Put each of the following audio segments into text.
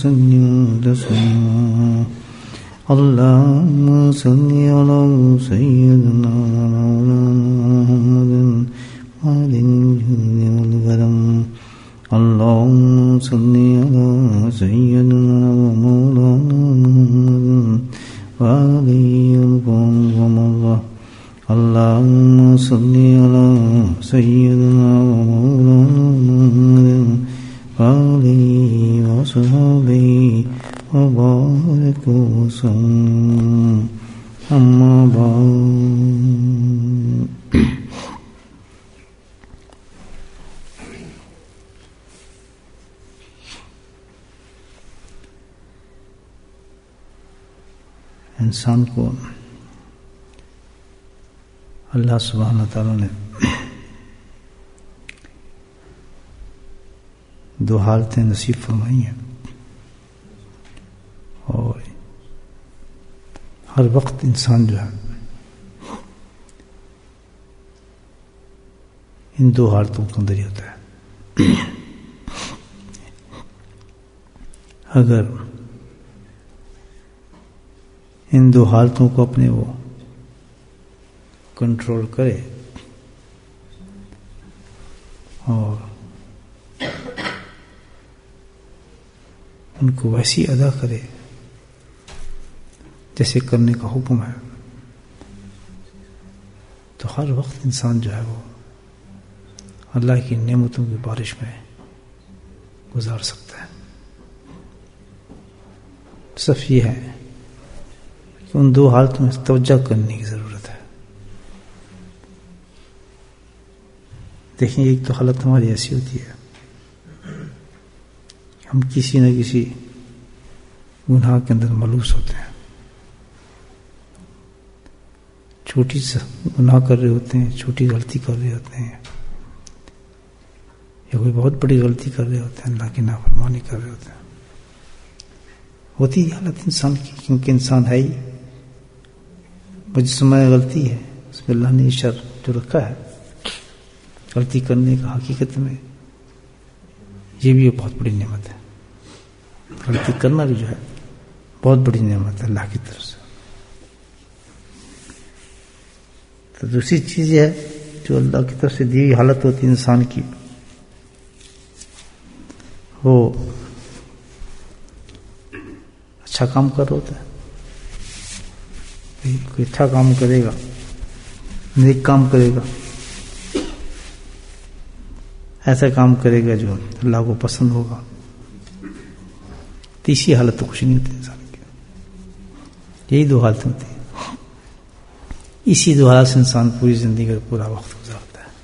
وسلم تسليما اللهم صل على سيدنا مولانا محمد وعلى الجود والكرم اللهم صل على سيدنا ومولانا محمد وعلى القوم اللهم صل على سيدنا ومولانا محمد وعلى وصحبه وبارك وسلم أما بعد. انسان کو اللہ سبحانہ تعالیٰ نے دو حالتیں نصیب فرمائی ہیں اور ہر وقت انسان جو ہے ان دو حالتوں کے اندر ہی ہوتا ہے. اگر ان دو حالتوں کو اپنے وہ کنٹرول کرے اور ان کو ویسی ادا کرے جیسے کرنے کا حکم ہے تو ہر وقت انسان جو ہے وہ اللہ کی نعمتوں کی بارش میں گزار سکتا ہے. صرف یہ ہے کہ ان دو حالتوں میں توجہ کرنے کی ضرورت ہے. دیکھیں ایک تو حالت ہماری ایسی ہوتی ہے ہم کسی نہ کسی گناہ کے اندر ملوث ہوتے ہیں. چھوٹی سے گناہ کر رہے ہوتے ہیں, چھوٹی غلطی کر رہے ہوتے ہیں, یا کوئی بہت بڑی غلطی کر رہے ہوتے ہیں, اللہ کی نافرمانی کر رہے ہوتے ہیں. ہوتی ہے حالت انسان کی, کیونکہ انسان ہے ہی مجسمہ غلطی ہے. اس میں اللہ نے شر جو رکھا ہے غلطی کرنے کا, حقیقت میں یہ بھی بہت بڑی نعمت ہے. غلطی کرنا بھی جو ہے بہت بڑی نعمت ہے اللہ کی طرف سے. تو دوسری چیز یہ ہے جو اللہ کی طرف سے دی ہوئی حالت ہوتی ہے انسان کی, وہ اچھا کام کر رہا ہوتا ہے. کوئی اچھا کام کرے گا, نیک کام کرے گا, ایسا کام کرے گا جو اللہ کو پسند ہوگا. تیسری حالت تو خوشی نہیں ہوتی انسان کی. یہی دو حالتیں ہوتی ہیں. اسی دو حالت سے انسان پوری زندگی کا پورا وقت گزارتا ہے.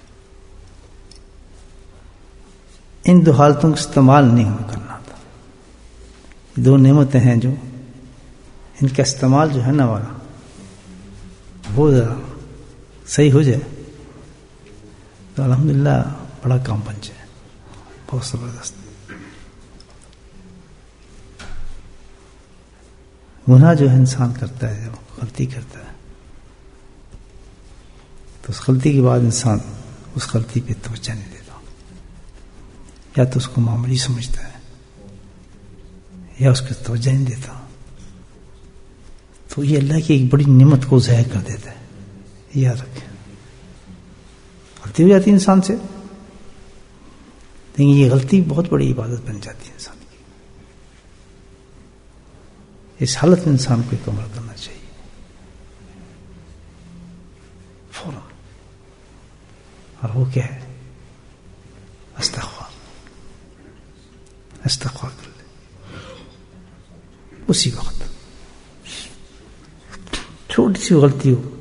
ان دو حالتوں کا استعمال نہیں ہمیں کرنا آتا. دو نعمتیں ہیں جو ان کا استعمال جو ہے نا ہمارا وہ ذرا صحیح ہو جائے تو الحمدللہ بڑا کام بن جائے, بہت زبردست. گناہ جو ہے انسان کرتا ہے, جب غلطی کرتا ہے تو اس غلطی کے بعد انسان اس غلطی پہ توجہ نہیں دیتا, یا تو اس کو معمولی سمجھتا ہے یا اس کو توجہ نہیں دیتا, تو یہ اللہ کی ایک بڑی نعمت کو ضائع کر دیتا ہے. یاد رکھیں, غلطی ہو جاتی ہے انسان سے, لیکن یہ غلطی بہت بڑی عبادت بن جاتی ہے انسان کی. اس حالت میں انسان کو ایک عمل کرنا چاہیے فوراً, اور وہ کیا ہے؟ استغفار. استغفار کر لے اسی وقت. چھوٹی سی غلطی ہو,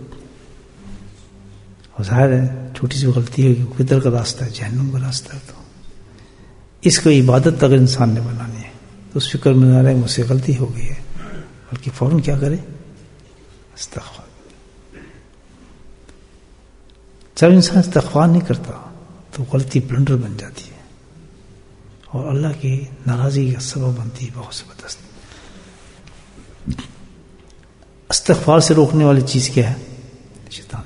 اور ظاہر ہے چھوٹی سی غلطی ہے کہ کدھر کا راستہ ہے, جہنم کا راستہ ہے. تو اس کو عبادت اگر انسان نے بنانی ہے تو اس فکر میں نہ رہے مجھ سے غلطی ہو گئی ہے, بلکہ فوراً کیا کرے؟ استغفار. جب انسان استغفار نہیں کرتا تو غلطی بلنڈر بن جاتی ہے اور اللہ کی ناراضگی کا سبب بنتی ہے بہت زبردست. استغفار سے روکنے والی چیز کیا ہے؟ شیطان.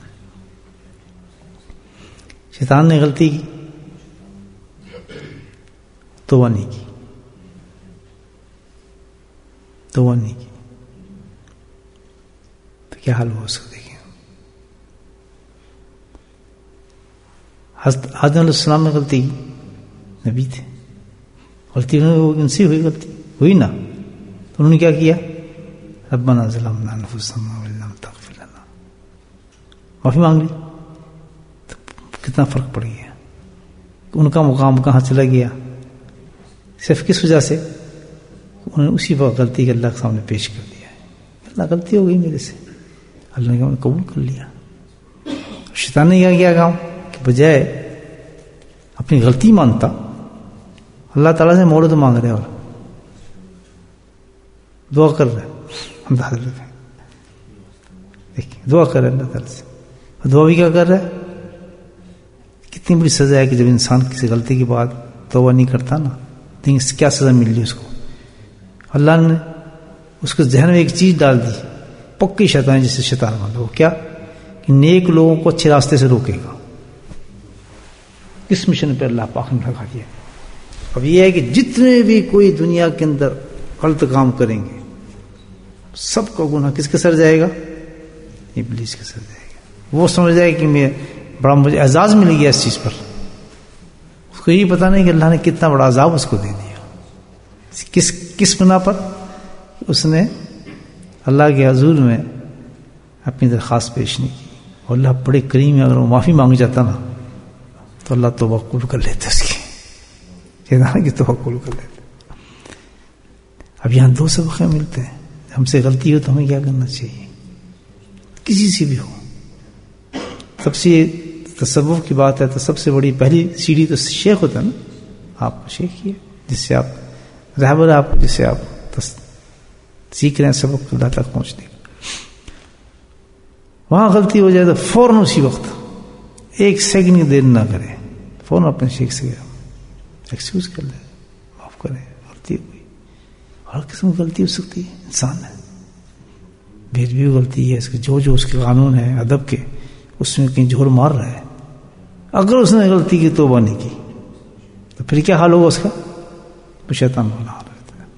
شیطان نے غلطی کی, توبہ نہیں کی, توبہ نہیں کی تو کیا حال ہوا اس کا دیکھیں. حضرت آدم علیہ السلام نے غلطی کی, نبی تھے, غلطی ان سے ہوئی, غلطی ہوئی نا, تو انہوں نے کیا کیا؟ ربنا ظلمنا انفسنا وان لم تغفر لنا, معافی مانگ لی. تو کتنا فرق پڑ گیا, ان کا مقام کہاں چلا گیا؟ صرف کس وجہ سے؟ انہوں نے اسی وقت غلطی کے اللہ کے سامنے پیش کر دیا ہے. اللہ غلطی ہو گئی میرے سے, اللہ نے قبول کر لیا. شیطان نے کیا کیا کام کہ بجائے اپنی غلطی مانتا, اللہ تعالیٰ سے مولد مانگ رہے اور دعا کر رہے, دیکھیں دعا کر رہے اللہ تعالیٰ سے, دعا بھی کیا کر رہا ہے؟ کتنی بڑی سزا ہے کہ جب انسان کسی غلطی کے بعد توبہ نہیں کرتا نا, دیکھیں کیا سزا مل رہی اس کو. اللہ نے اس کے ذہن میں ایک چیز ڈال دی, پکی شیطان جسے شیطان مان لو, کیا کہ نیک لوگوں کو اچھے راستے سے روکے گا. کس مشن پہ اللہ پاک نے لگا دیا. اب یہ ہے کہ جتنے بھی کوئی دنیا کے اندر غلط کام کریں گے, سب کا گناہ کس کے سر جائے گا؟ ابلیس کے سر جائے گا. وہ سمجھ جائے کہ میں بڑا مجھے اعزاز مل گیا اس چیز پر, اس کو یہ پتا نہیں کہ اللہ نے کتنا بڑا عذاب اس کو دے دیا. کس بنا پر؟ اس نے اللہ کے حضور میں اپنی درخواست پیش نہیں کی, اور اللہ بڑے کریم ہے, اگر وہ معافی مانگ جاتا نا تو اللہ توبہ قبول کر لیتے اس کی, کی توبہ قبول کر لیتے. اب یہاں دو سبق ملتے ہیں. ہم سے غلطی ہو تو ہمیں کیا کرنا چاہیے, کسی سے بھی ہو. سب سے تصوف کی بات ہے تو سب سے بڑی پہلی سیڑھی تو شیخ ہوتا ہے نا. آپ شیخ ہی ہے جس سے آپ رہبر, آپ جس سے آپ سیکھ رہے ہیں سبق اللہ تک پہنچنے کا. وہاں غلطی ہو جائے تو فوراً اسی وقت ایک سیکنڈ کی دیر نہ کریں, فوراً اپنے شیخ سے ایکسکیوز کر لیں, معاف کریں, غلطی ہوئی. ہر قسم کی غلطی ہو سکتی ہے, انسان ہے, بھید بھی غلطی ہے. اس کے جو اس کے قانون ہے ادب کے, اس میں کہیں جھول مار رہا ہے. اگر اس نے غلطی کی توبہ نہیں کی تو پھر کیا حال ہوگا اس کا؟ تو شیطان والا حال رہتا ہے.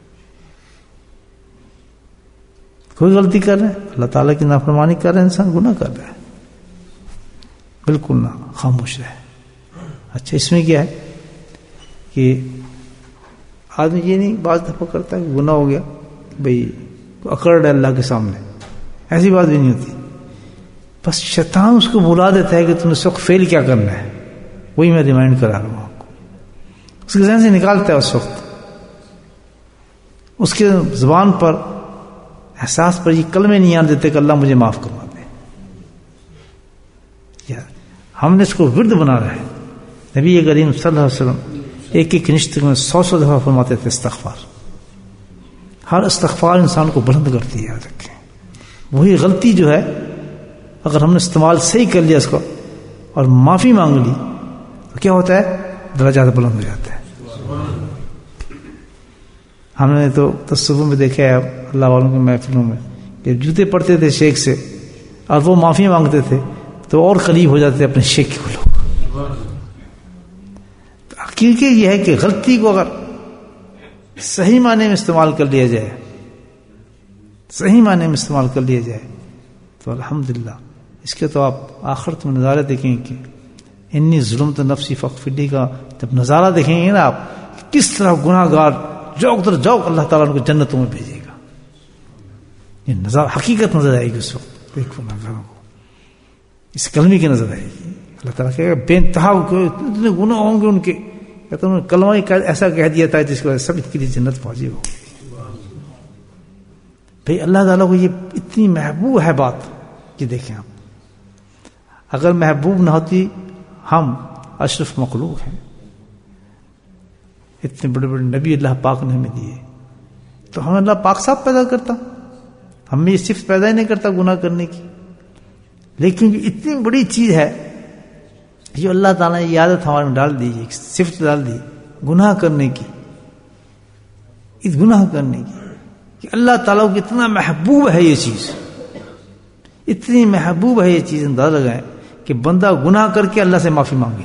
کوئی غلطی کر رہے ہیں, اللہ تعالیٰ کی نافرمانی کر رہے ہیں, انسان گناہ کر رہا ہے, بالکل نہ خاموش رہے. اچھا اس میں کیا ہے کہ آدمی یہ نہیں بعض دفعہ کرتا ہے کہ گناہ ہو گیا بھئی اکڑ رہا اللہ کے سامنے, ایسی بات بھی نہیں ہوتی. بس شیطان اس کو بلا دیتا ہے کہ تم نے اس وقت فیل کیا کرنا ہے, وہی میں ریمائنڈ کرا رہا ہوں آپ کو. اس کے ذہن سے نکالتا ہے اس وقت, اس کے زبان پر احساس پر یہ کلمے نہیں آنے دیتے کہ اللہ مجھے معاف کروا دے. ہم نے اس کو ورد بنا رہا ہے. نبی کریم صلی اللہ علیہ وسلم ایک ایک نشتے میں 100 دفعہ فرماتے تھے استغفار. ہر استغفار انسان کو بلند کرتی ہے. یاد رکھیں, وہی غلطی جو ہے اگر ہم نے استعمال صحیح کر لیا اس کو اور معافی مانگ لی تو کیا ہوتا ہے؟ درجات بلند ہو جاتا ہے. ہم نے تو تصوف میں دیکھا ہے اللہ والوں کے محفلوں میں کہ جوتے پڑتے تھے شیخ سے اور وہ معافی مانگتے تھے تو اور قریب ہو جاتے تھے اپنے شیخ کے لوگ. کیونکہ یہ ہے کہ غلطی کو اگر صحیح معنی میں استعمال کر لیا جائے, صحیح معنی میں استعمال کر لیا جائے تو الحمدللہ. اس کے تو آپ آخرت میں نظارہ دیکھیں کہ انی ظلمت نفسی فاغفر کا جب نظارہ دیکھیں گے نا آپ, کس طرح گناہ گار جوک در جوک اللہ تعالیٰ ان کو جنتوں میں بھیجے گا. یہ نظارہ حقیقت نظر آئے گی اس وقت. دیکھو نظاروں کو اس کلمے کی نظر آئے گی. اللہ تعالیٰ کہے گا بے انتہا اتنے گناہ ہوں گے ان کے, کہتے ہیں کلمہ ایسا کہہ دیا تھا جس کی وجہ سے سب کے لیے جنت پہنچے ہو. بھائی اللہ تعالیٰ کو یہ اتنی محبوب ہے بات کہ دیکھیں آپ, اگر محبوب نہ ہوتی, ہم اشرف مخلوق ہیں, اتنے بڑے بڑے نبی اللہ پاک نے ہمیں دیے, تو ہمیں اللہ پاک صاحب پیدا کرتا, ہمیں یہ صفت پیدا ہی نہیں کرتا گناہ کرنے کی. لیکن اتنی بڑی چیز ہے جو اللہ تعالیٰ نے یہ عادت ہمارے میں ڈال دی, ایک صفت ڈال دی گناہ کرنے کی, اس گناہ کرنے کی, کہ اللہ تعالیٰ کو کتنا محبوب ہے یہ چیز, اتنی محبوب ہے یہ چیز. اندازہ لگائیں کہ بندہ گناہ کر کے اللہ سے معافی مانگے.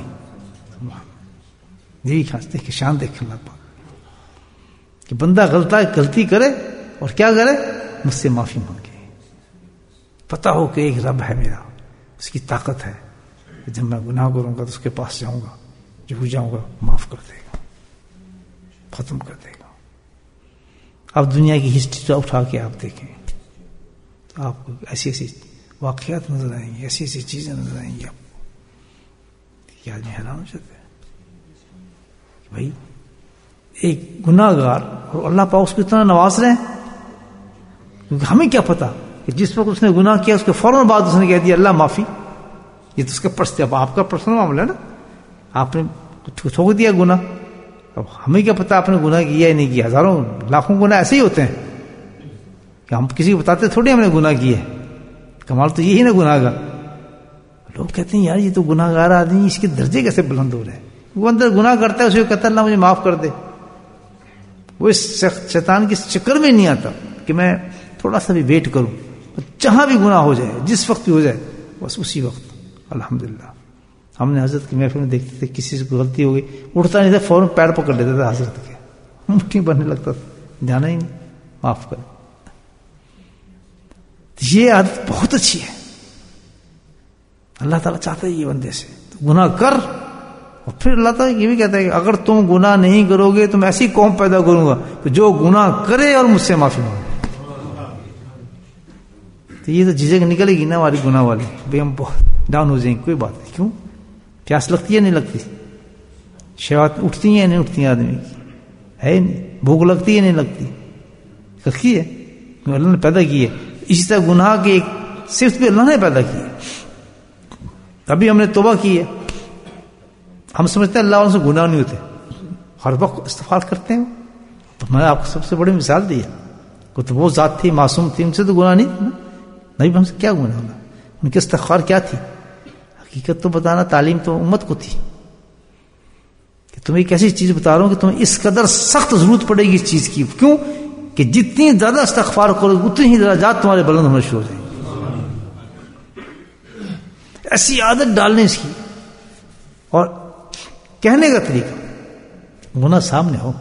یہی خاص دیکھ شان دیکھ اللہ پاک کہ بندہ غلطی کرے اور کیا کرے؟ مجھ سے معافی مانگے. پتا ہو کہ ایک رب ہے میرا، اس کی طاقت ہے کہ جب میں گناہ کروں گا تو اس کے پاس جاؤں گا، جھک جاؤں گا، معاف کر دے گا، ختم کر دے گا. اب دنیا کی ہسٹری اٹھا کے آپ دیکھیں تو آپ کو ایسی ایسی واقعات نظر آئیں گی، ایسی ایسی چیزیں نظر آئیں گی آپ کو کہ آدمی حیران ہو جاتا ہے کہ بھائی ایک گناہ گار اور اللہ پاک اس کو اتنا نواز رہے ہیں. کیونکہ ہمیں کیا پتا کہ جس وقت اس نے گناہ کیا اس کے فوراً بعد اس نے کہہ دیا اللہ معافی. یہ تو اس کا اب آپ کا پرسنل معاملہ ہے نا، آپ نے ٹھوک دیا گناہ. اب ہمیں کیا پتا آپ نے گناہ کیا یا نہیں کیا. ہزاروں لاکھوں گناہ ایسے ہی ہوتے ہیں کہ ہم کسی کو بتاتے تھوڑی ہم نے گناہ کیا ہے. کمال تو یہی نا گناہ گار. لوگ کہتے ہیں یار یہ تو گناہ گار آدمی، اس کے درجے کیسے بلند ہو رہے ہیں. وہ اندر گناہ کرتا ہے، اسے کہتا اللہ مجھے معاف کر دے. وہ اس شیطان کے چکر میں نہیں آتا کہ میں تھوڑا سا بھی ویٹ کروں، جہاں بھی گناہ ہو جائے، جس وقت بھی ہو جائے، بس اسی وقت. الحمدللہ ہم نے حضرت کی محفل میں دیکھتے تھے کسی سے غلطی ہو گئی، اٹھتا نہیں تھا، فوراً پیر پکڑ لیتا تھا حضرت کے، مٹھی بننے لگتا تھا، جانا ہی نہیں، معاف کر. یہ عادت بہت اچھی ہے. اللہ تعالیٰ چاہتا ہے یہ بندے سے تو گناہ کر. اور پھر اللہ تعالیٰ یہ بھی کہتا ہے کہ اگر تم گناہ نہیں کرو گے تو میں ایسی قوم پیدا کروں گا کہ جو گناہ کرے اور مجھ سے معافی مانگے. تو یہ تو جھجک نکلے گی نا ہماری گناہ والی، بھائی ہم بہت ڈاؤن ہو جائیں گے. کوئی بات نہیں. کیوں؟ پیاس لگتی ہے نہیں لگتی؟ شہوات اٹھتی ہیں نہیں اٹھتی ہیں آدمی کی؟ ہے نہیں. بھوک لگتی ہے نہیں لگتی؟ لگتی ہے. اللہ نے پیدا کی ہے. اسی طرح گناہ کی ایک صرف بھی اللہ نے پیدا کی ہے. ابھی ہم نے توبہ کی ہے. ہم سمجھتے ہیں اللہ والوں سے گناہ نہیں ہوتے، ہر وقت استغفار کرتے ہیں. تو میں نے آپ کو سب سے بڑی مثال دی ہے. تو وہ ذات تھی، معصوم تھی، ان سے تو گناہ نہیں تھا. نہیں، ہم سے کیا گناہ ہونا؟ ان کی استغفار کیا تھی؟ حقیقت تو بتانا، تعلیم تو امت کو تھی کہ تمہیں ایک ایسی چیز بتا رہا ہوں کہ تمہیں اس قدر سخت ضرورت پڑے گی اس چیز کی. کیوں؟ کہ جتنی زیادہ استغفار کرو اتنی ہی درجات تمہارے بلند ہونا شروع ہو جائیں گے. ایسی عادت ڈالنے اس کی. اور کہنے کا طریقہ گناہ سامنے ہو،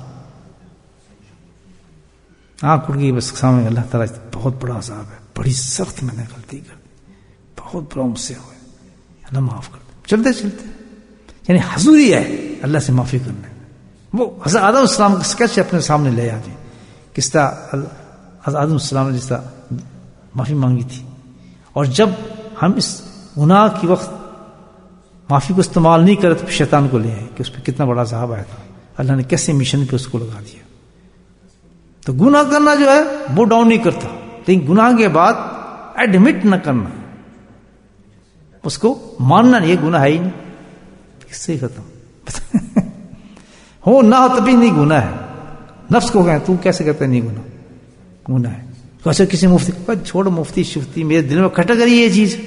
آنکھ اٹھ گئی بس سامنے اللہ تعالیٰ بہت بڑا عذاب ہے، بڑی سخت میں نے غلطی کر دی، بہت بڑا مجھ سے ہوئے، اللہ معاف کر دے. چلتے چلتے یعنی حضوری ہے اللہ سے معافی کرنے. وہ حضرت آدم السلام کا اسکیچ اپنے سامنے لے آتے ہیں. کس طرح حضرت آدم السلام نے جس طرح معافی مانگی تھی. اور جب ہم اس گناہ کی وقت معافی کو استعمال نہیں کرے تو شیطان کو لے آئے کہ اس پہ کتنا بڑا عذاب آیا تھا، اللہ نے کیسے مشن پہ اس کو لگا دیا. تو گناہ کرنا جو ہے وہ ڈاؤن نہیں کرتا، لیکن گناہ کے بعد ایڈمٹ نہ کرنا، اس کو ماننا نہیں، یہ گناہ ہے ہی نہیں، کس سے ختم ہو نہ ہو تبھی نہیں گناہ ہے. نفس کو کہیں تو کیسے کہتا ہے نہیں گناہ ہے. کیسے کسی مفتی چھوڑ، مفتی شفتی، میرے دل میں کھٹک رہی ہے یہ چیز.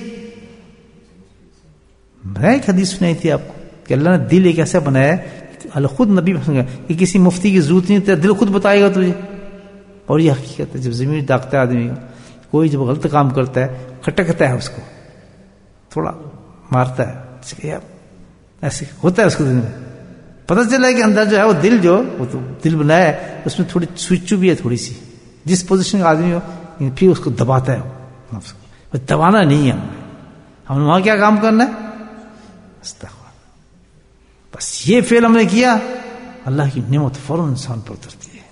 میں ایک حدیث سنائی تھی آپ کو کہ اللہ نے دل ایک ایسا بنایا ہے، اللہ خود نبی کہ کسی مفتی کی ضرورت نہیں، تیرا دل خود بتائے گا تجھے. اور یہ حقیقت ہے. جب زمین داغتا ہے آدمی کوئی جب غلط کام کرتا ہے کھٹکتا ہے، اس کو تھوڑا مارتا ہے، ایسے ہوتا ہے اس کو دل میں. پتہ چلا ہے کہ اندر جو ہے وہ دل جو وہ تو دل بنایا ہے اس میں تھوڑی سوئچ بھی ہے، تھوڑی سی جس پوزیشن کا آدمی ہو پھر اس کو دباتا ہے. وہ دبانا نہیں ہے ہم نے وہاں کیا کام کرنا ہے؟ استغفار. بس یہ فعل ہم نے کیا، اللہ کی نعمت فوراً انسان پر اترتی ہے.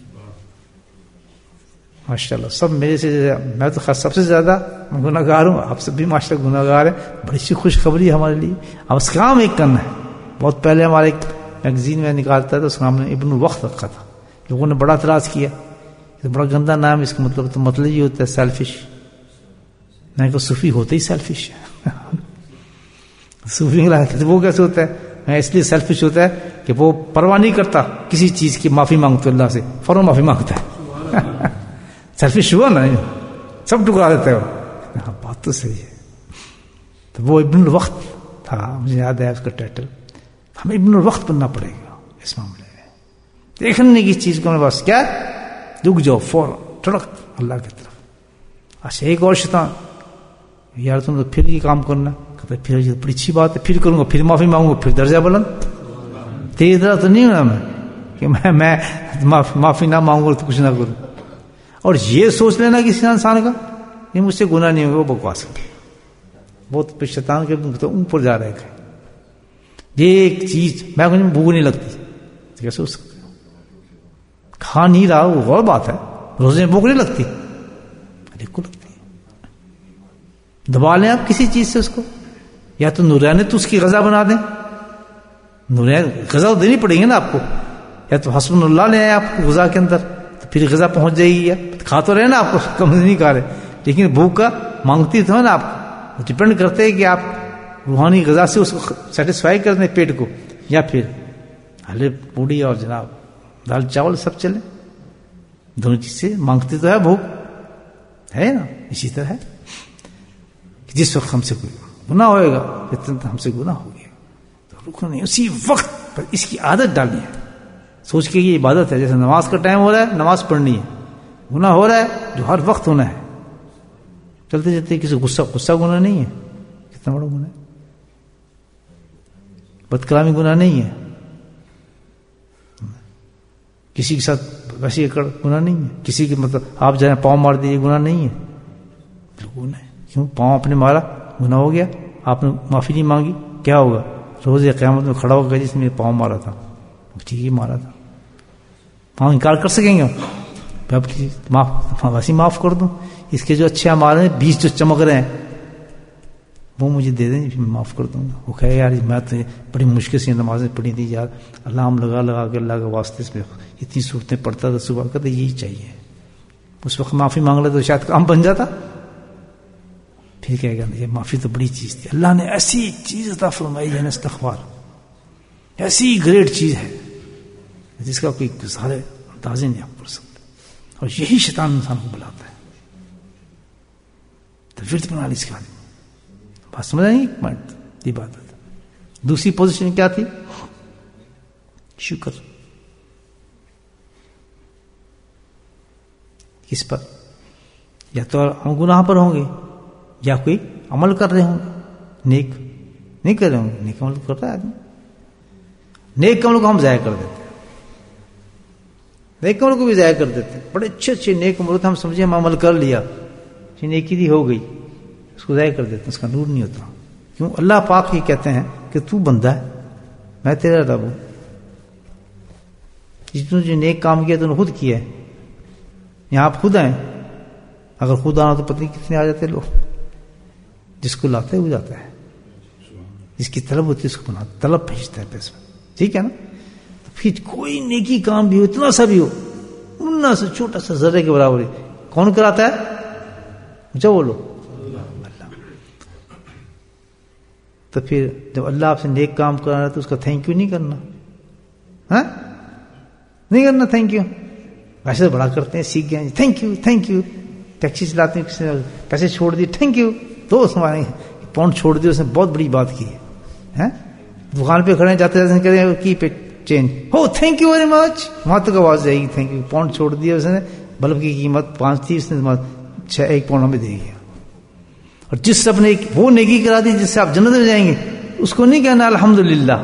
ماشاءاللہ سب میرے سے، میں تو سب سے زیادہ گناہ گار ہوں، آپ سب بھی ماشاءاللہ گناہ گار ہیں. بڑی سی خوشخبری ہے ہمارے لیے. اب اس کام ایک کرنا ہے. بہت پہلے ہمارے ایک میگزین میں نکالتا تھا، اس کا نام نے ابن الوقت رکھا تھا. لوگوں نے بڑا اعتراض کیا، بڑا گندا نام، اس کا مطلب یہ ہوتا ہے سیلفش. میں کہا صوفی ہوتے ہی سیلفش ہے. صوفی وہ کیسے ہوتا ہے؟ اس لیے سیلفش ہوتا ہے کہ وہ پرواہ نہیں کرتا کسی چیز کی. معافی مانگتے اللہ سے فوراً معافی مانگتا ہے. سیلفش ہوا نا، سب ٹکرا دیتا ہے وہ. ہاں بات تو صحیح ہے. تو وہ ابن الوقت تھا، مجھے یاد ہے اس کا ٹائٹل. ہمیں ابن الوقت بننا پڑے گا اس معاملے میں. دیکھنے کی چیز کو بس کیا رک جاؤ، فوراً ٹڑک اللہ کی طرف. اچھا ایک اور شیطان، یار تم تو پھر یہ کام کرنا، کہتا پھر یہ بڑی اچھی بات ہے، پھر کروں گا، پھر معافی مانگوں گا، پھر درجہ بلند. تیری طرح تو نہیں ہونا میں کہ میں معافی نہ مانگوں تو کچھ نہ کروں. اور یہ سوچ لینا کسی انسان کا یہ مجھ سے گناہ نہیں ہوگا، وہ بکواس ہے، بہت شیطان کے اوپر جا رہے ہیں. یہ ایک چیز میں کہوں بھوک نہیں لگتی، کیسے ہو سکتا؟ کھا نہیں رہا وہ اور بات ہے، روزے میں بھوک نہیں لگتی، کو لگتی ہے. دبا لیں آپ کسی چیز سے اس کو، یا تو نورانی تو اس کی غذا بنا دیں، نورانی غذا دینی پڑے گی نا آپ کو، یا تو حسب اللہ لے آئے آپ کو غذا کے اندر، تو پھر غذا پہنچ جائے گی. یا کھا تو رہے نا آپ کو، کم نہیں کھا رہے، لیکن بھوک کا مانگتی تو ہے نا آپ کو. ڈپینڈ کرتے ہیں کہ آپ روحانی غذا سے اس کو سیٹسفائی کر دیں پیٹ کو، یا پھر حلوے پوڑی اور جناب دال چاول سب چلے، دونوں چیز سے مانگتی تو ہے بھوک ہے نا. اسی طرح ہے کہ جس وقت ہم سے کوئی گناہ ہوئے گا، اتنا ہم سے گناہ ہو گیا تو رکنا نہیں، اسی وقت پر اس کی عادت ڈالنی ہے، سوچ کے یہ عبادت ہے. جیسے نماز کا ٹائم ہو رہا ہے نماز پڑھنی ہے، گناہ ہو رہا ہے جو ہر وقت ہونا ہے، چلتے چلتے کسی غصہ گناہ نہیں ہے، کتنا بڑا گناہ ہے. بد کلامی گناہ نہیں ہے، کسی کے ساتھ ویسی اکڑ گناہ نہیں ہے، کسی کے مطلب آپ جائیں پاؤں مار دیجیے گناہ نہیں ہے، بالکل نہیں. کیوں؟ پاؤں اپنے مارا گناہ ہو گیا، آپ نے معافی نہیں مانگی، کیا ہوگا؟ روز قیامت میں کھڑا ہوگا جس نے پاؤں مارا تھا، ٹھیک ہی مارا تھا. پاؤں انکار کر سکیں گے ویسے معاف کر دوں، اس کے جو اچھے ہمارے ہیں 20 جو چمک رہے ہیں وہ مجھے دے دیں، پھر میں معاف کر دوں گا. وہ کہے یار میں تو بڑی مشکل سے نمازیں پڑھی تھی یار، الارم لگا کے اللہ کے واسطے اس میں اتنی صورتیں پڑھتا تھا صبح کا، تو یہی چاہیے. اس وقت معافی مانگ لے تو شاید کام بن جاتا. پھر کہے گا یہ معافی تو بڑی چیز تھی، اللہ نے ایسی چیز عطا فرمائی ہے نا، استغفار ایسی گریٹ چیز ہے جس کا کوئی گزارے اندازے نہیں آپ کر سکتے. اور یہی شیطان انسان کو بلاتا ہے. تو ورد بنا لی اس کے آدمی، بات سمجھ آئی؟ یہ بات ہے. دوسری پوزیشن کیا تھی؟ شکر. کس پر؟ یا تو ہم گناہ پر ہوں گے، یا کوئی عمل کر رہے ہوں گے، نیک نہیں کر رہے ہوں گے. نیک عمل کر رہا ہے آدمی، نیک عمل کو ہم ضائع کر دیتے ہیں، نیک عمل کو بھی ضائع کر دیتے ہیں. بڑے اچھے نیک عمل ہوتے ہیں، ہم سمجھے ہم عمل کر لیا، نیکی دی ہو گئی، اس کو ضائع کر دیتے ہیں، اس کا نور نہیں ہوتا. کیوں؟ اللہ پاک ہی کہتے ہیں کہ تو بندہ ہے، میں تیرا رب ہوں. جس نے جو نیک کام کیا تو نے خود کیا ہے. یہاں آپ خود آئے، اگر خود آنا تو پتہ نہیں کتنے آ جاتے لوگ. جس کو لاتے ہو جاتا ہے، جس کی طلب ہوتی ہے اس کو بناتا، طلب بھیجتا ہے پیسہ. ٹھیک ہے نا؟ پھر کوئی نیکی کام بھی ہو، اتنا سا بھی ہو، منا سے چھوٹا سا ذرے کے برابر، کون کراتا ہے؟ جو بولو اللہ. تو پھر جب اللہ آپ سے نیک کام کرانا ہے تو اس کا تھینک یو نہیں کرنا، ہاں نہیں کرنا تھینک یو. ویسے بڑا کرتے ہیں، سیکھ گئے thank you thank you. Taxi چلاتے ہیں، کسی نے پیسے چھوڑ دیے تھینک یو، تو ہمارے پاؤنڈ چھوڑ دیے، اس نے بہت بڑی بات کی ہے. دکان پہ کھڑے جاتے جاتے کہتے کی پہ چینج ہو تھینک یو ویری مچ، وہاں تک آواز جائے گی تھینک یو. پاؤنڈ چھوڑ دیا اس نے، بلب کی قیمت 5 تھی، اس نے 1 پاؤنڈ ہمیں دے گیا. اور جس رب نے وہ نیکی کرا دی جس سے آپ جنت میں جائیں گے، اس کو نہیں کہنا الحمدللہ،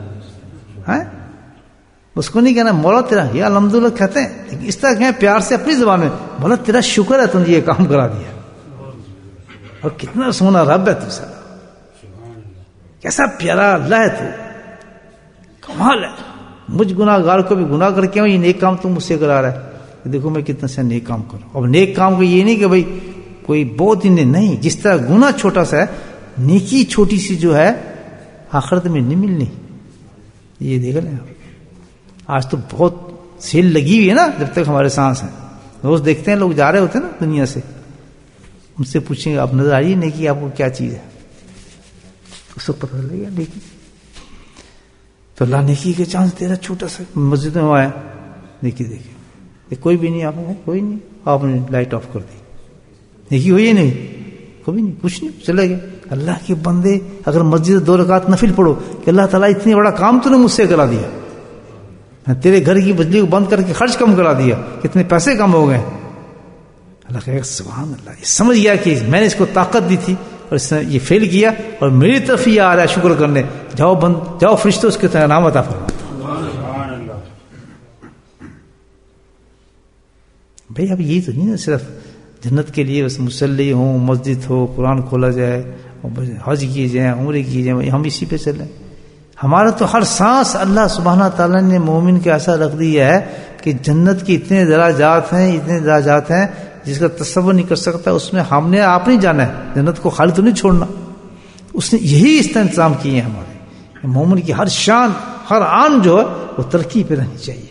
اس کو نہیں کہنا مولا تیرا، یہ الحمدللہ کہتے ہیں، لیکن اس طرح کہیں پیار سے اپنی زبان میں، مولا تیرا شکر ہے تم نے یہ کام کرا دیا. اور کتنا سونا رب ہے تو سارا، کیسا پیارا اللہ ہے تو، کمال ہے. مجھ گناہ گار کو بھی گناہ کر کے یہ نیک کام تم مجھ سے کرا رہا ہے، دیکھو میں کتنا سے نیک کام کروں. اب نیک کام کو یہ نہیں کہ بھائی کوئی بہت ہی نہیں، جس طرح گناہ چھوٹا سا ہے، نیکی چھوٹی سی جو ہے آخرت میں نہیں ملنی. یہ دیکھ لیں آج تو بہت سیل لگی ہوئی ہے نا، جب تک ہمارے سانس ہیں روز دیکھتے ہیں لوگ جا رہے ہوتے ہیں نا دنیا سے، ان سے پوچھیں گے آپ نظر آ رہی ہے نیکی آپ کو کیا چیز ہے، اس کو پتہ لگے گا نیکی. تو اللہ نیکی کے چانس دے رہا چھوٹا سا. مسجد میں آیا نیکی دیکھے، کوئی بھی نہیں، آپ نے کوئی نہیں، آپ نے لائٹ آف کر دی، نیکی ہوئی نہیں، کوئی نہیں، کچھ نہیں، چلے گئے. اللہ کے بندے اگر مسجد 2 رکعت نفل پڑھو کہ اللہ تعالیٰ اتنی بڑا کام تو نے مجھ سے کرا دیا، تیرے گھر کی بجلی کو بند کر کے خرچ کم کرا دیا، کتنے پیسے کم ہو گئے. اللہ کہے گا سبحان اللہ، یہ سمجھ گیا کہ میں نے اس کو طاقت دی تھی اور اس نے یہ فیل کیا، اور میری طرف یہ آ رہا ہے شکر کرنے. جاؤ فرشتو اس کے نام عطا فرماؤ. بھائی اب یہی تو نہیں نا صرف جنت کے لیے بس مصلی ہوں، مسجد ہو، قرآن کھولا جائے، حج کیے جائیں، عمرے کیے جائیں، ہم اسی پہ چلیں. ہمارا تو ہر سانس اللہ سبحانہ تعالیٰ نے مومن کے ایسا رکھ دیا ہے کہ جنت کے اتنے درجات ہیں جس کا تصور نہیں کر سکتا. اس میں ہم نے آپ نہیں جانا ہے، جنت کو خالی تو نہیں چھوڑنا. اس نے یہی اس طرح انتظام کیے ہیں ہمارے. مومن کی ہر شان، ہر آن جو ہے وہ ترقی پہ رہنی چاہیے.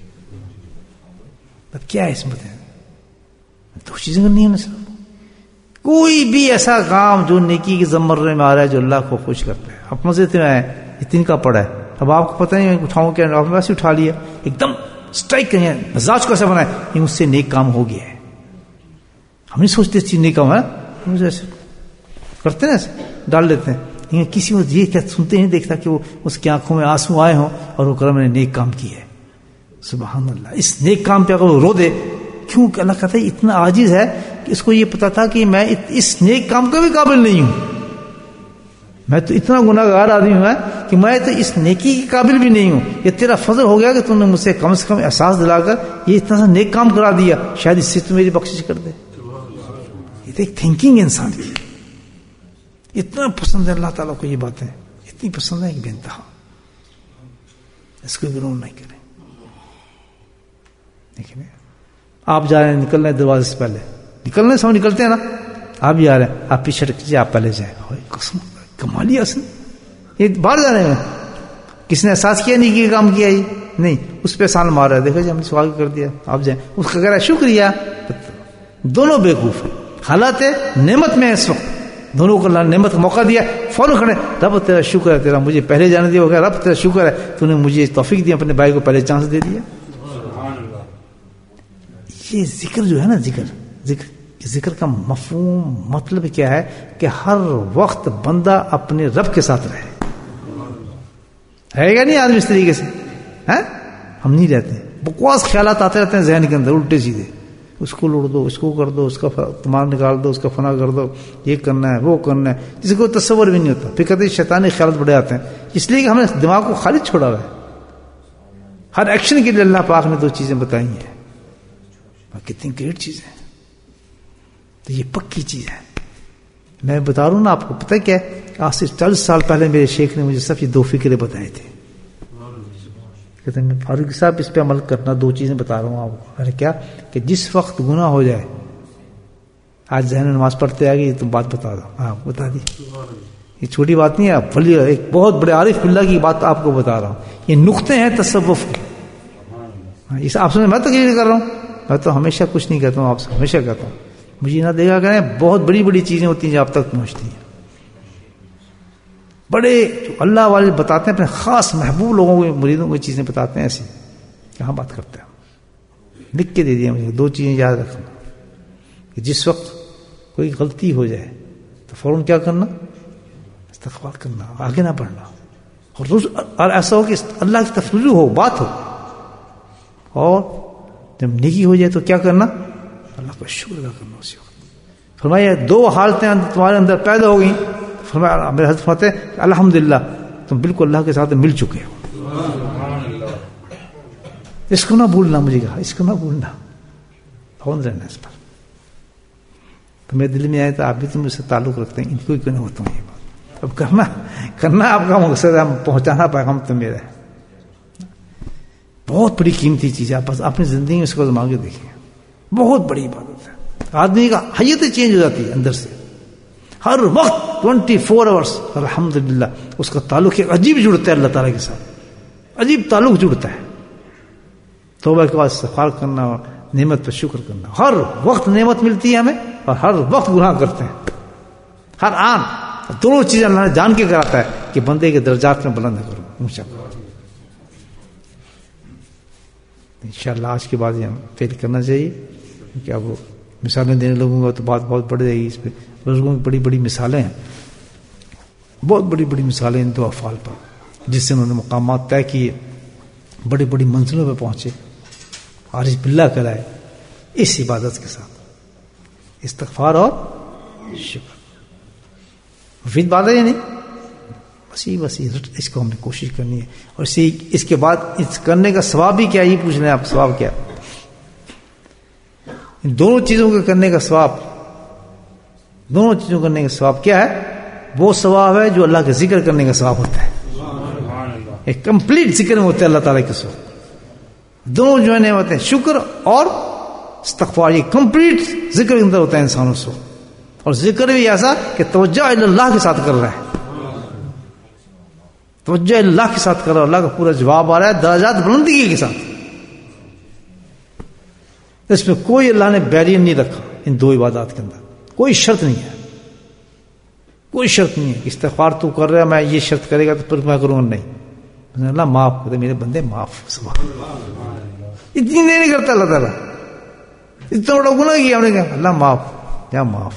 کیا ہے اس میں دو چیزیں کرنی ہے. صرف کوئی بھی ایسا کام جو نیکی کے زمرے میں آ رہا ہے جو اللہ کو خوش کرتا ہے. آپ مزے سے آئے اتنی کا پڑا ہے، اب آپ کو پتہ نہیں اٹھاؤں کیا، آپ نے ویسے اٹھا لیا، ایک دم اسٹرائک کریں مزاج کو ایسا بنائے یہ مجھ سے نیک کام ہو گیا ہے. ہم نہیں سوچتے اس چیز نیک کام ہے، مجھے ایسے کرتے ہیں، ایسے ڈال لیتے ہیں. لیکن کسی کو یہ کیا سنتے نہیں دیکھتا کہ وہ اس کی آنکھوں میں آنسو آئے ہوں اور وہ میں نے نیک کام کیا ہے. سبحان اللہ. اس نیک کام پہ اگر وہ رو دے، کیوں کہ اللہ کہتا ہے اتنا عاجز ہے کہ اس کو یہ پتا تھا کہ میں اس نیک کام کا بھی قابل نہیں ہوں. میں تو اتنا گناہ گار آدمی ہوں کہ میں تو اس نیکی کے قابل بھی نہیں ہوں. یہ تیرا فضل ہو گیا کہ تم نے مجھ سے کم احساس دلا کر یہ اتنا سا نیک کام کرا دیا، شاید اس سے تو میری بخشش کر دے. یہ تو ایک تھنکنگ انسان کی اتنا پسند ہے اللہ تعالیٰ کو. یہ باتیں اتنی پسند ہے کہ بے انتہا. اس کو گرون نہیں کریں. دیکھیں آپ جا رہے ہیں، نکل رہے ہیں دروازے سے پہلے، نکل رہے سب نکلتے ہیں نا، آپ بھی آ رہے ہیں، آپ پیچھے رکھیے، آپ پہلے جائیں. قسم کمالی اس نے یہ باہر جانے میں کس نے احساس کیا نہیں کہ کام کیا، یہ نہیں اس پہ احسان مار رہا ہے. دیکھو جی ہم نے سوال کر دیا، آپ جائیں. اس کا کہہ رہا ہے شکریہ. دونوں بیوقوف ہیں، حالات نعمت میں اس وقت دونوں کو اللہ نے نعمت کا موقع دیا، فوراً کھڑے، رب تیرا شکر ہے، تیرا مجھے پہلے جانے دیا. ہو گیا رب تیرا شکر ہے، تو نے مجھے توفیق دیا، اپنے بھائی کو پہلے چانس دے دیا. یہ ذکر جو ہے نا، ذکر کا مفہوم مطلب کیا ہے کہ ہر وقت بندہ اپنے رب کے ساتھ رہے گا. نہیں آدمی اس طریقے سے ہم نہیں رہتے. بکواس خیالات آتے رہتے ہیں ذہن کے اندر الٹے سیدھے، اس کو لوٹ دو، اس کو کر دو، اس کا تمام نکال دو، اس کا فنا کر دو، یہ کرنا ہے وہ کرنا ہے، جس کو تصور بھی نہیں ہوتا. پھر کہتے ہیں شیطانی خیالات بڑے آتے ہیں، اس لیے کہ ہم نے دماغ کو خالی چھوڑا ہوا ہے. ہر ایکشن کے لیے اللہ پاک نے دو چیزیں بتائی ہیں، کتنی گریٹ چیز ہے. تو یہ پکی چیز ہے. میں بتا رہا ہوں نا آپ کو، پتہ کیا ہے، آج سے 40 سال پہلے میرے شیخ نے مجھے صرف یہ 2 فکرے بتائے تھے. کہتے ہیں فاروق صاحب اس پہ عمل کرنا، 2 چیزیں بتا رہا ہوں آپ کو. میں نے کیا کہ جس وقت گناہ ہو جائے، آج ذہن میں نماز پڑھتے آ گئی تم بات بتا دو. ہاں بتا دی، یہ چھوٹی بات نہیں ہے، بلی ایک بہت بڑے عارف باللہ کی بات آپ کو بتا رہا ہوں. یہ نقطے ہیں تصوف کے. اس آپ سے میں تقریر کر رہا ہوں، میں تو ہمیشہ کچھ نہیں کہتا ہوں، آپ سے ہمیشہ کہتا ہوں مجھے نہ دیکھا کریں. بہت بڑی بڑی چیزیں ہوتی ہیں جو آپ تک پہنچتی ہیں. بڑے جو اللہ والے بتاتے ہیں، اپنے خاص محبوب لوگوں کو، مریدوں کو چیزیں بتاتے ہیں. ایسی کہاں بات کرتے ہیں. لکھ کے دے دیا مجھے 2 چیزیں یاد رکھنا کہ جس وقت کوئی غلطی ہو جائے تو فوراً کیا کرنا، استغفار کرنا، آگے نہ بڑھنا. اور ایسا ہو کہ اللہ کی تفضیل ہو، بات ہو. اور جب نیکی ہو جائے تو کیا کرنا، اللہ کا شکر ادا کرنا. اسی وقت فرمایا 2 حالتیں تمہارے اندر پیدا ہو گئیں. فرمایا میرے حضرت فرماتے ہیں الحمدللہ تم بالکل اللہ کے ساتھ مل چکے ہو. اس کو نہ بھولنا، مجھے کہا اس کو نہ بھولنا، پابند رہنا اس پر. تو میرے دل میں آیا تو آپ بھی تم اس سے تعلق رکھتے ہیں، ان کو کیوں نہ ہوتا ہوں. یہ بات اب کرنا آپ کا مقصد ہے، پہنچانا پیغام تو میرا ہے. بہت بڑی قیمتی چیز ہے. آپ بس اپنی زندگی میں اس کو آزما کے دیکھیں، بہت بڑی عبادت ہے. آدمی کا حیت چینج ہو جاتی ہے اندر سے. ہر وقت 24 آورس الحمدللہ اس کا تعلق ایک عجیب جڑتا ہے اللہ تعالیٰ کے ساتھ، عجیب تعلق جڑتا ہے. توبہ کے بعد استغفار کرنا اور نعمت پر شکر کرنا. ہر وقت نعمت ملتی ہے ہمیں اور ہر وقت گناہ کرتے ہیں. ہر آن دونوں چیزیں اللہ نے جان کے کراتا ہے کہ بندے کے درجات میں بلند کرو، اونچا کرو. انشاءاللہ آج کے بعد یہ ہم فیل کرنا چاہیے، کیونکہ اب وہ مثالیں دینے لگوں گا تو بات بہت بڑھ جائے گی. اس پہ بزرگوں کی بڑی بڑی مثالیں ہیں، بہت بڑی بڑی مثالیں ان 2 افعال پر، جس سے انہوں نے مقامات طے کیے، بڑی بڑی منزلوں پہ پہنچے، عارف باللہ کرائے اس عبادت کے ساتھ، استغفار اور شکر. مفید بات ہے یا نہیں؟ وسیع اس کو ہم نے کوشش کرنی ہے. اور اس کے بعد اس کرنے کا ثواب بھی کیا، یہ پوچھ رہے ہیں آپ، ثواب کیا؟ ان دونوں چیزوں کے کرنے کا ثواب، دونوں چیزوں کرنے کا ثواب کیا ہے؟ وہ ثواب ہے جو اللہ کے ذکر کرنے کا ثواب ہوتا ہے. ایک کمپلیٹ ذکر میں ہوتا ہے اللہ تعالیٰ کے ثواب. دونوں جو ہے ہوتے ہیں شکر اور استغفار، یہ کمپلیٹ ذکر کے اندر ہوتا ہے انسانوں سے. اور ذکر بھی ایسا کہ توجہ اللہ کے ساتھ کر رہا ہے، توجہ اللہ کے ساتھ کر رہا ہے، اللہ کا پورا جواب آ رہا ہے درجات بلندگی کے ساتھ. اس میں کوئی اللہ نے بیرین نہیں رکھا ان دو عبادات کے اندر، کوئی شرط نہیں ہے، کوئی شرط نہیں ہے کہ استغفار تو کر رہا ہے میں یہ شرط کرے گا تو پھر میں کروں گا. نہیں، اللہ معاف کرے میرے بندے، معاف. سبحان اللہ، اتنی نہیں کرتا اللہ تعالیٰ. اتنا بڑا گناہ کیا ہم نے کہا اللہ معاف، کیا معاف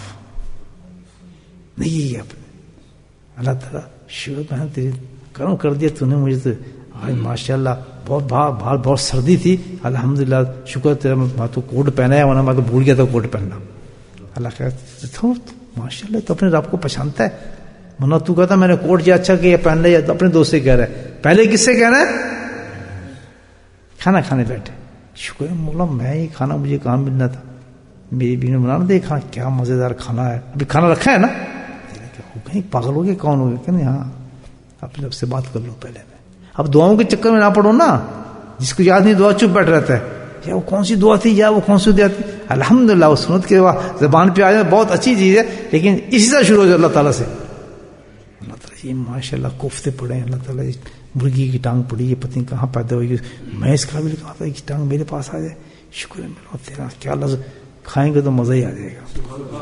نہیں کیا اللہ تعالیٰ شکر میں تیری کرم کر دیا تو نے مجھے. تو آج ماشاء اللہ بہت باہر بہت سردی تھی، الحمدللہ شکر تیرا میں تو کوٹ پہنا ہے، ورنہ میں تو بھول گیا تھا کوٹ پہننا. اللہ کہتا ماشاء اللہ تو اپنے رب کو پہچانتا ہے، ورنہ تو کہتا میں نے کوٹ جو اچھا کیا پہن لیا، تو اپنے دوست سے کہہ رہا ہے. پہلے کس سے کہہ رہا ہے؟ کھانا کھانے بیٹھے، شکر ہے مولا میں یہ کھانا مجھے کہاں ملنا تھا، میری بیوی نے بنا دے کھانا، کیا مزیدار کھانا ہے، ابھی کھانا رکھا ہے نا. کہیں پاگل ہو گئے، کون ہو گئے کہ نہیں؟ ہاں اپنے رب سے بات کر لو پہلے میں. اب دعاؤں کے چکر میں نہ پڑو نا، جس کو یاد نہیں دعا چپ بیٹھ رہتا ہے، یا وہ کون سی دعا تھی یا وہ کون سی دعا تھی. الحمدللہ وہ سنت کے زبان پہ آ جائے بہت اچھی چیز ہے، لیکن اسی طرح شروع ہو جائے اللہ تعالیٰ سے. اللہ تعالیٰ یہ ماشاء اللہ کوفتے پڑے ہیں، اللہ تعالیٰ مرغی کی ٹانگ پڑی ہے، پتہ نہیں کہاں پیدا ہوئی، میں اس قابل کہا تھا کہ ٹانگ میرے پاس آ جائے. شکر ہے میرا تیرا، کیا لفظ کھائیں گے تو مزہ ہی آ جائے گا،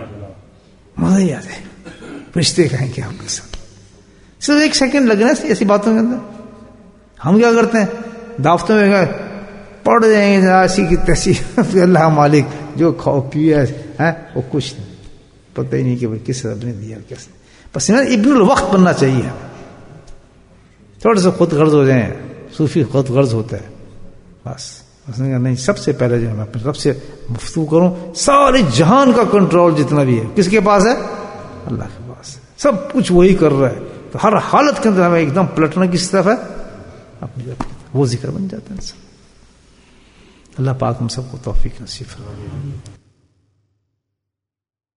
مزہ ہی آ جائے گا. رشتے کہیں گے آپ کے ساتھ، صرف ایک سیکنڈ لگنا ہے ایسی باتوں کے اندر. ہم کیا کرتے ہیں دعوتوں میں گئے پڑھ جائیں گے ایسی کی تیسی، اللہ مالک جو کھاؤ پیے ہے وہ کچھ نہیں پتہ ہی نہیں کہ وہ کس رب نے دیا کس نے. بس ابن الوقت بننا چاہیے، تھوڑا سا خود غرض ہو جائیں. صوفی خود غرض ہوتا ہے بس. اس نے کہا نہیں، سب سے پہلے جو ہے میں اپنے رب سے گفتگو کروں. سارے جہان کا کنٹرول جتنا بھی ہے کس کے پاس ہے؟ اللہ کے پاس ہے. سب کچھ وہی کر رہا ہے، تو ہر حالت کے اندر ہمیں ایک دم پلٹنا کس طرف ہے؟ اپنی رب کی طرف. وہ ذکر بن جاتا ہے انسان. اللہ پاک ہم سب کو توفیق نصیب فرمائے.